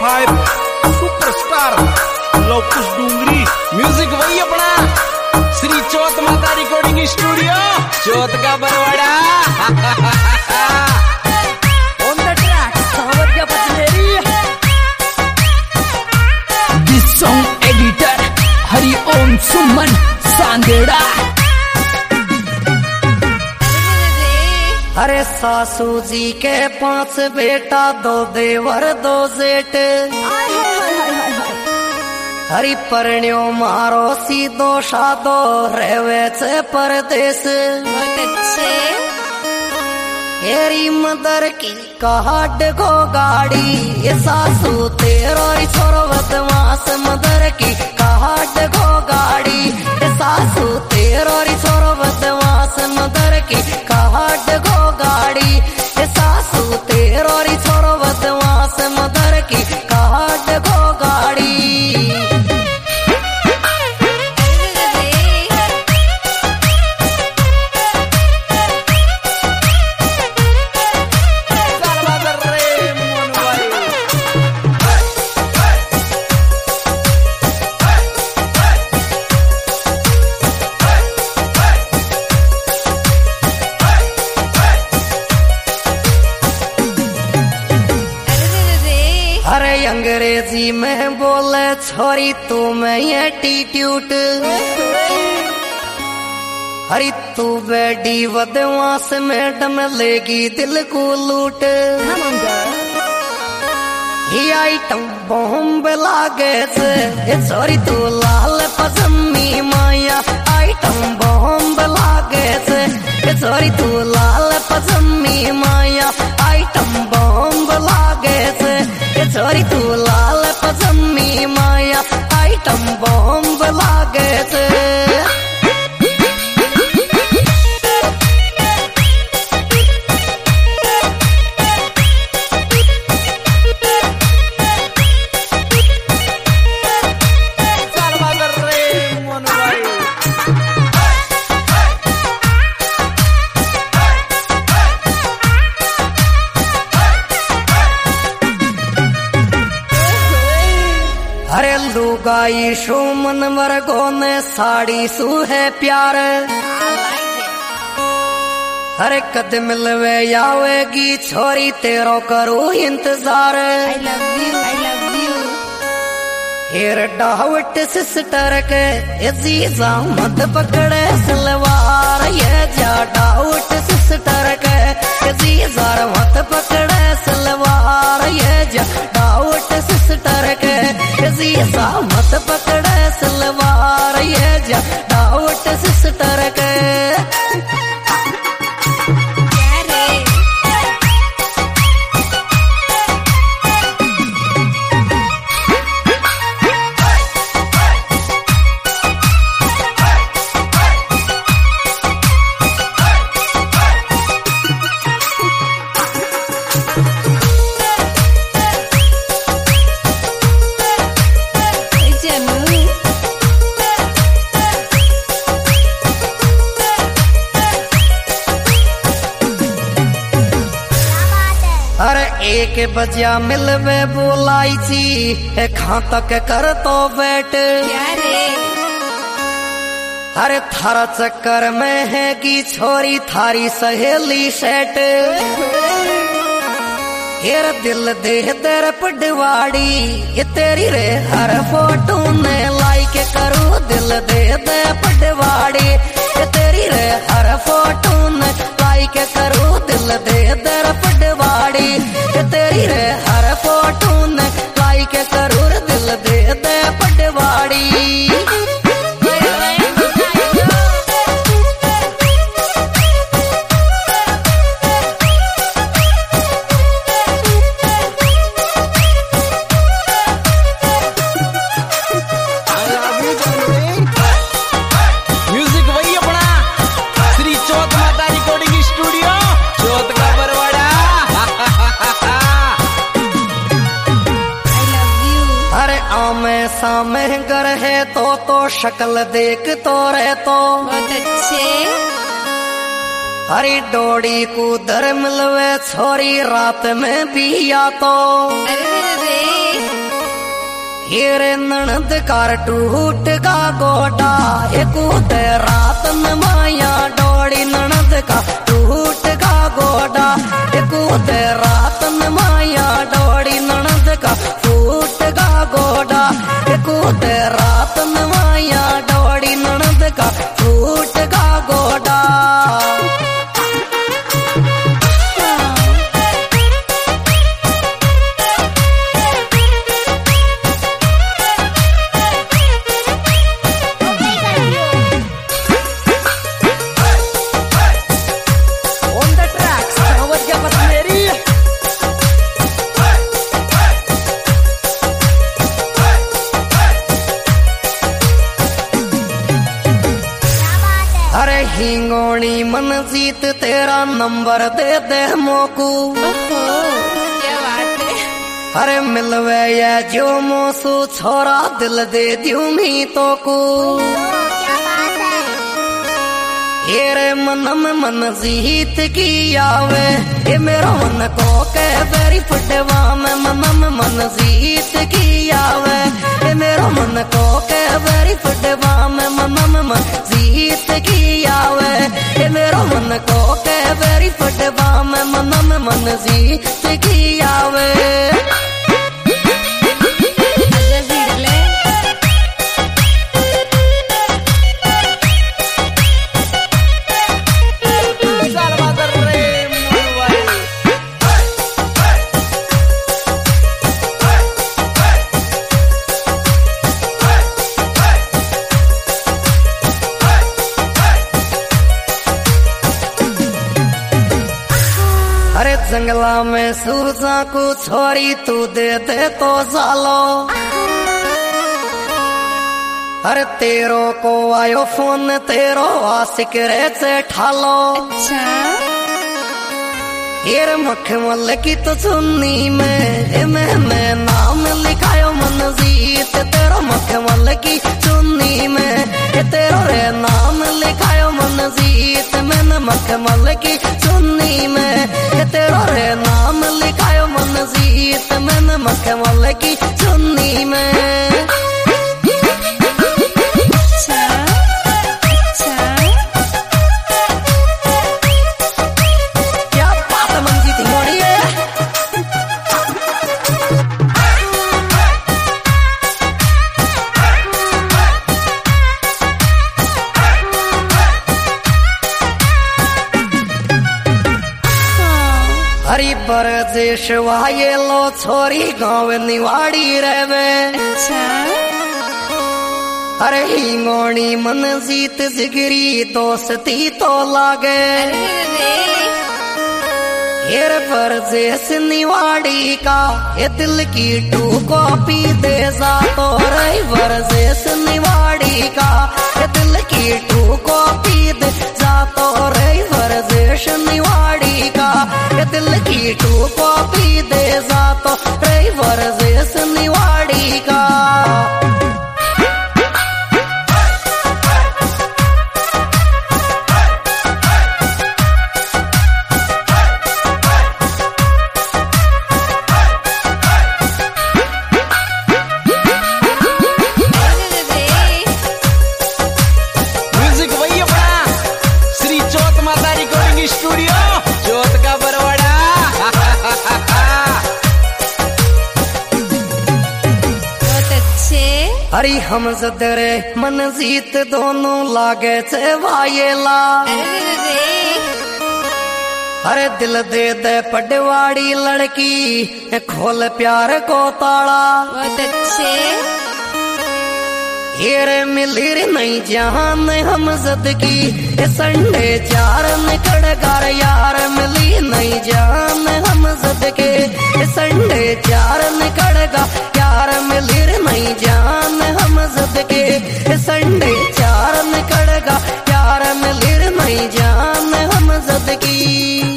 Five superstar लोकुश डूंगरी। Music वही अपना श्री चौथ माता रिकॉर्डिंग स्टूडियो चौथ का Barwara. On the track, Sawadya Patleri. This song editor Hari Om Suman Sandera। अरे सासू जी के 5 बेटा 2 देवर 2 जेठ। हरि परण्यो मारो सीधो शादो रेवे से परदेश। हेरी मदर की काट गो गाड़ी ये सासू तेरो छोरो बदमाश। मदर की काट गो गाड़ी ये सासू तेरो छोरो बदमाश। मदर की काट गो गाड़ी ये सासू तेरो छोरो बदमाश। मदर की काट गो गाड़ी। अरे अंग्रेजी में बोले छोरी तू में एटीट्यूड। हरी तू बेडी बदमाश मैडम लेगी दिल को लूट। ही आइटम बॉम्ब लागे से छोरी तू लाल पसमी माया। आइटम बॉम्ब लागे से छोरी तू लाल पसमी माया। आइटम बॉम्ब लागे से छोरी तू लाल पसमी माया। आइटम बॉम्ब लागे से। अरे लुगाई शो मन वर्गो ने साड़ी सू है प्यार। अरे कद मिलवे आवेगी छोरी तेरो करो इंतजार। I love you। हेर डाउट सिस्टर के जीजा मत पकड़े सलवार। ये जा डाउट सिस्टर के जीजा मत पकड़े सलवार। ये जा डाउट सिस्टर के जीजा मत पकड़े सलवार। ये जा डाउट सिस्टर के। अरे 1 बजा मिलवे बोलाई थी खां तक कर तो बैठ। अरे थारा चक्कर में है की छोरी थारी सहेली सेट। हेर दिल दे तेरे पडवाड़ी ये तेरी रे हर फोटो ने लाइक करूं। दिल दे दे पडवाड़ी ये तेरी रे हर फोटो ने लाइक करूं। दिल दे दे पडवाड़ी ये तेरी रे हर फोटो ने लाइक करूं। दिल दे दे पडवाड़ी। म्यूजिक वही अपना श्री चौथ माता रिकॉर्डिंग स्टूडियो चौथ का बरवाड़ा। अरे आमे सामे घर है तो शक्ल देख तो रह तो बहुत अच्छे। हरी डोड़ी को दर मिलवे छोरी रात में भी या तो। अरे हेरे ननद कार टूट का गोटा एक रात में माया डोड़ी ननद का टूट का गोटा एक रात में माया डोड़ी ननद का फूट का गोटा एक रात में माया डोड़ी ननद का फूट का गोटा। हिंगोनी मन जीत तेरा नंबर दे दे मोकू। क्या बात है। अरे मिलवे ये जो मोसू छोरा दिल दे दूं मी तो को। क्या बात है। हेरे मन में मन जीत की आवे ये मेरा मन को के बेरी फुटवा में मन में मन जीत की आवे ये मेरा मन को के बेरी फुटवा में मन में मन जीत की आवे ये मेरा मन को के बेरी फुटवा में मन में मन जीत की आवे। अरे जंगला में सूरजा को छोरी तू दे दे तो सालो। अरे तेरो को आयो फोन तेरो आशिक रे से ठालो। अच्छा हेर मखमल की तो चुन्नी में मैं नाम लिखायो मन जीत तेरो मखमल की चुन्नी में तेरो रे नाम लिखायो मन जीत मैंने मखमल की चुन्नी में तेरो रे नाम लिखायो मन जीत मैंने मखमल की चुन्नी में। हरी बरदेश वाये लो छोरी गाँव निवाड़ी रहवे। अच्छा अरे हिंगोनी मन जीत जिगरी दोस्ती तो लागे। हेर बरदेश निवाड़ी का ये दिल की टू कॉपी दे जा तो रही बरदेश निवाड़ी का ये दिल की टू कॉपी दे जा तो रही बरदेश निवाड़ी का ये दिल की टू कॉपी दे जा तो रही बरदेश निवाड़ी का। हरी हम जदरे मन जीत दोनों लागे से वायेला। अरे दिल दे दे पटवाड़ी लड़की खोल प्यार को ताला। बहुत अच्छे। हेरे मिली रे नहीं जान हम जद की संडे चार निकड़गार यार मिली नहीं जान हम जद के संडे चार निकड़गा यार मिली रे नहीं जान हम जद के संडे चार निकड़गा यार मिली रे नहीं जान हम जद की।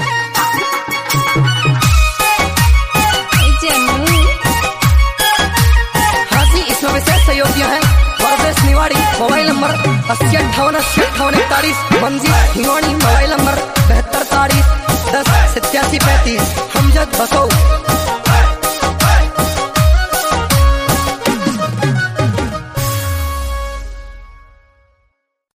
हाजी इसमें विशेष सहयोगियां हैं बरदेश निवाड़ी मोबाइल नंबर 8058 8058 41 मंजी हिंगोनी मोबाइल नंबर 72 40 10